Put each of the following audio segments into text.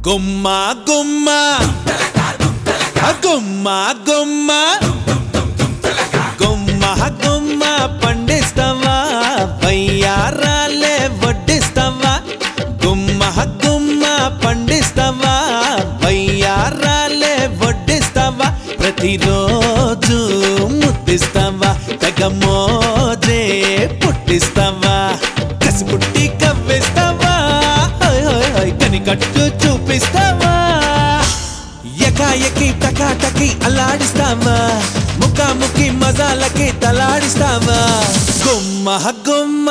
గుమ్మ గుమ్మ గుమ్మ గుమ్మ గుమ్మ గుమ్మ పండిస్తావా వయ్యారాలే వడ్డిస్తావా గుమ్మ గుమ్మ పండిస్తావా వయ్యారాలే వడ్డిస్తావా ప్రతిరోజు ముద్దిస్తావా తెగ మోజే పుట్టిస్తావా కసి పుట్టి కవ్విస్తావా కనికట్టు చూపిస్తావా ఎకాయకి టకాటకి అల్లాడిస్తావా ముఖాముఖి మజాలకి తలాడిస్తావా గుమ్మ గుమ్మ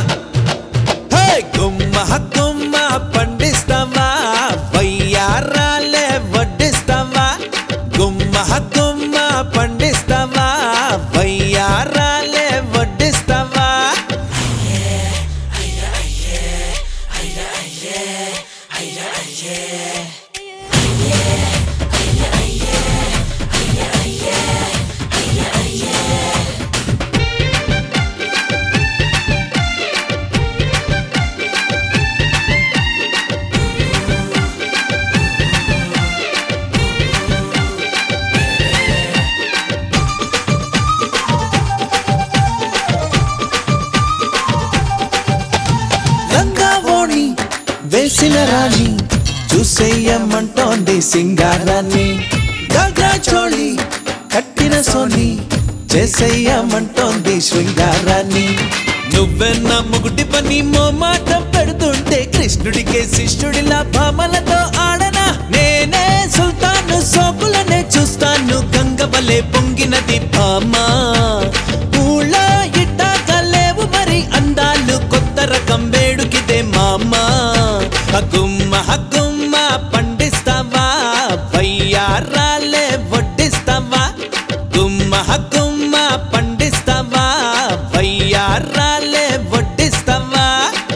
గుమ్మ గుమ్మ పండిస్తావా వయ్యారాలే వడ్డిస్తావా గుమ్మ గుమ్మ పండిస్తావా వయ్యారాలే వడ్డిస్తావా వేసిన రాణి చూసేయమంటోంది సింగారాన్ని గాగ్రా చోళి కట్టిన సోని చేసేయమంటోంది శృంగారాన్ని నువ్వెన్న ముగుటి పని మోమాటం పెడుతుంటే కృష్ణుడికే శిష్యుడిలా భామలతో ఆడనా నేనే సుల్తాను సోకులనే చూస్తాను గంగవలే పొంగినది భామా ఊళ్ళో ఇట్టాక లేవు మరి అందాలు కొత్త రకం వేడుకిదే మామా గుమ్మ గుమ్మ పండిస్తావా వయ్యారాలే వడ్డిస్తావా గుమ్మ గుమ్మ పండిస్తావా వయ్యారాలే వడ్డిస్తావా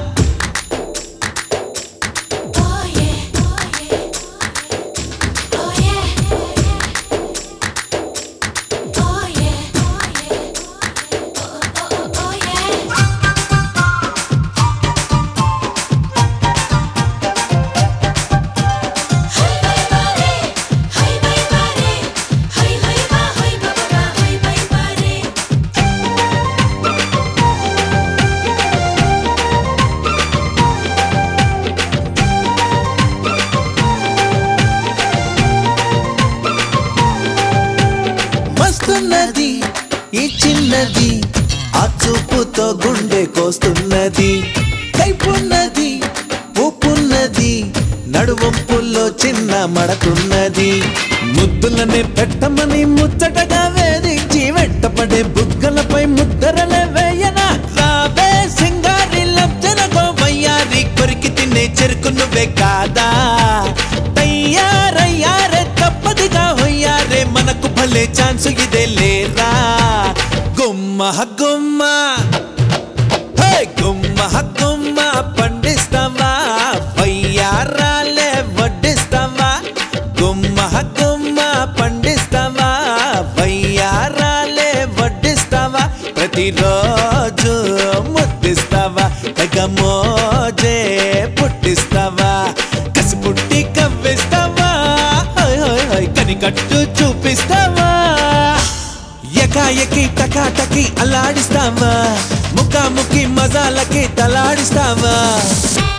మస్తున్నది ఈ చిన్నది ఆ చూపుతో గుండె కోస్తున్నది కైపున్నది ఊపున్నది నడువంపుల్లో చిన్న మడకున్నది ముద్దులనే పెట్టమని ముచ్చటగా వేధించి వెంటపడే బుగ్గలపై ముద్దరలే వేయనా రావే సింగారి లబ్జనగో వయ్యారి కొరికి తినే చెరుకు నువ్వే కాదా తయ్యారయ్యారే తప్పదిగా హొయ్యారే మనకు భలే ఛాన్స్ ఇదే లేరా గుమ్మ గుమ్మ గుమ్మ గుమ్మ పండిస్తావా వయ్యారాలే వడ్డిస్తావా గుమ్మ గుమ్మ పండిస్తావా వయ్యారాలే వడ్డిస్తావా ప్రతిరోజు ముద్దిస్తావా తెగ మోజే పుట్టిస్తావా కసి పుట్టి కవ్విస్తావా కనికట్టు చూపిస్తావా ఎకాయకి టకాటకి అల్లాడిస్తావా ముఖాముఖి మజాలకి తలాడిస్తావా